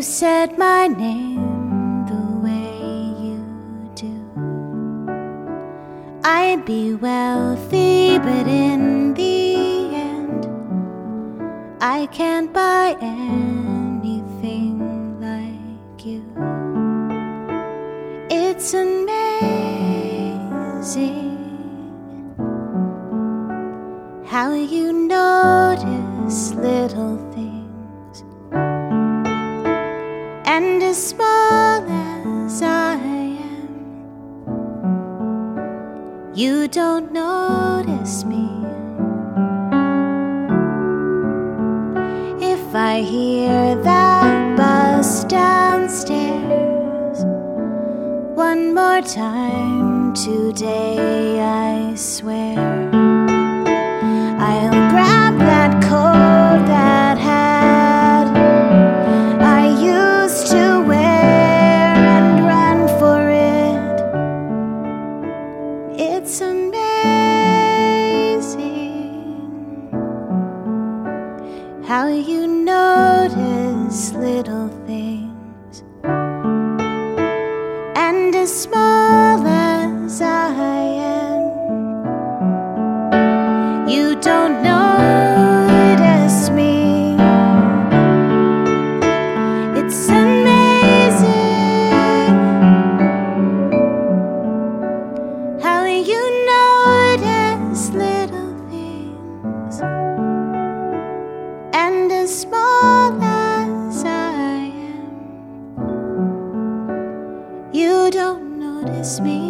said my name the way you do, I'd be wealthy, but in the end I can't buy anything like you. It's amazing how you notice little things, and as small as I am, you don't notice me. If I hear that bus downstairs one more time today, I swear I'll grab that coat that hat I used to wear and run for it. It's amazing how you notice little things, and as small as I am, you don't notice me. It's amazing how you notice little things, and as small as I am, you don't notice me.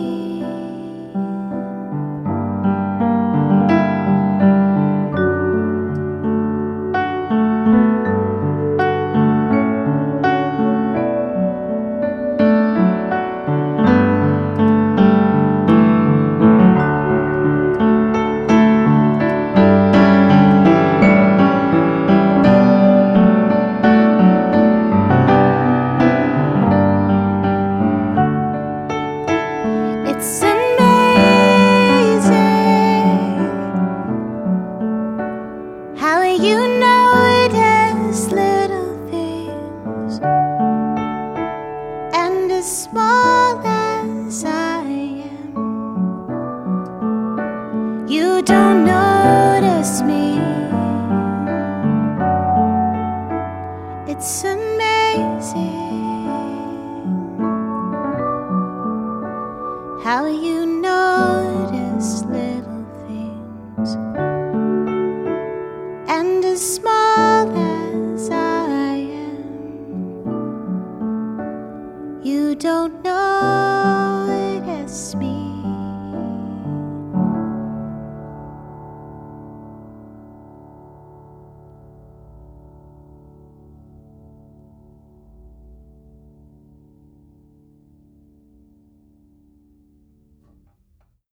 It's amazing how you notice little things, and as small as I am, you don't notice me. It's amazing how you notice little things, and as small as I am, you don't know.